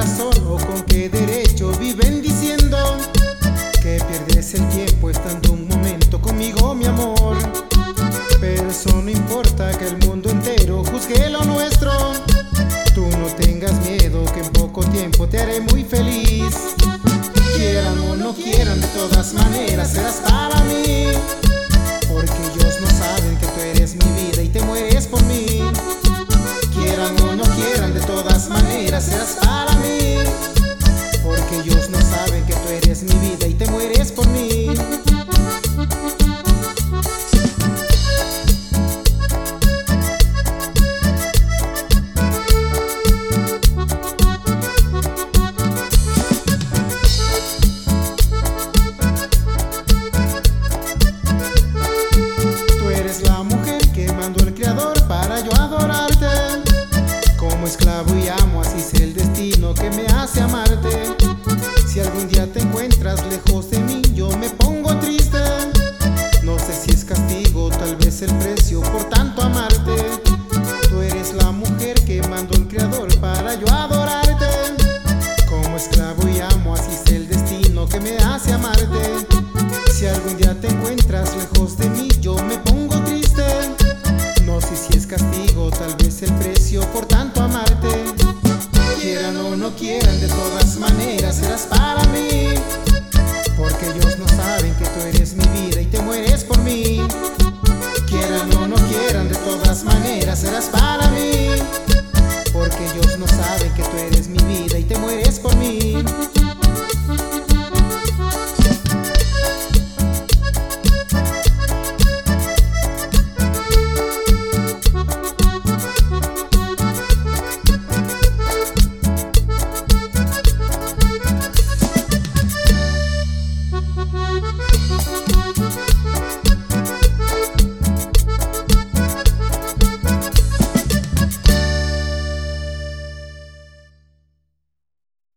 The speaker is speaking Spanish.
razón o con qué derecho viven diciendo que pierdes el tiempo estando un momento conmigo, mi amor? Pero eso no importa, que el mundo entero juzgue lo nuestro. Tú no tengas miedo, que en poco tiempo te haré muy feliz. Quieran o no quieran, de todas maneras serás para mí, porque ellos no saben que tú eres mi vida y te mueres por mí. Quieran o no quieran, de todas maneras serás para mí, porque ellos no saben que tú eres mi vida